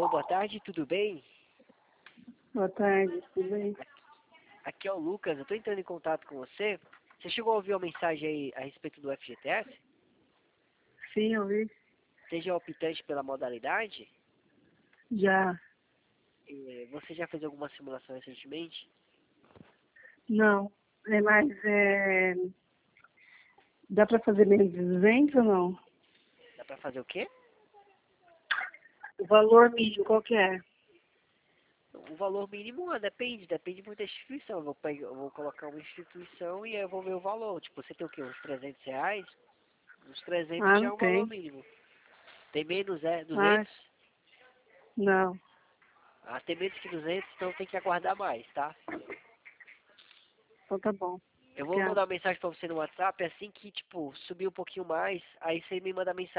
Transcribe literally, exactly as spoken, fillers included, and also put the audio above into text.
Alô, boa tarde, tudo bem? Boa tarde, tudo bem? Aqui é o Lucas, eu tô entrando em contato com você. Você chegou a ouvir uma mensagem aí a respeito do F G T S? Sim, eu vi. Seja optante pela modalidade? Já. Eh, Você já fez alguma simulação recentemente? Não. É mais, é... Dá pra fazer menos de duzentos ou não? Dá pra fazer o quê? O valor mínimo, qual que é? O valor mínimo ah, depende, depende muito da instituição. Eu vou, pegar, eu vou colocar uma instituição e aí eu vou ver o valor. Tipo, você tem o quê? Uns trezentos reais? Uns trezentos Ah, já não é o valor tem. mínimo. Tem menos, é? Ah, duzentos? não. Ah, tem menos que duzentos, então tem que aguardar mais, tá? Então tá bom. Eu vou Obrigada. mandar uma mensagem pra você no WhatsApp, assim que, tipo, subir um pouquinho mais, aí você me manda mensagem.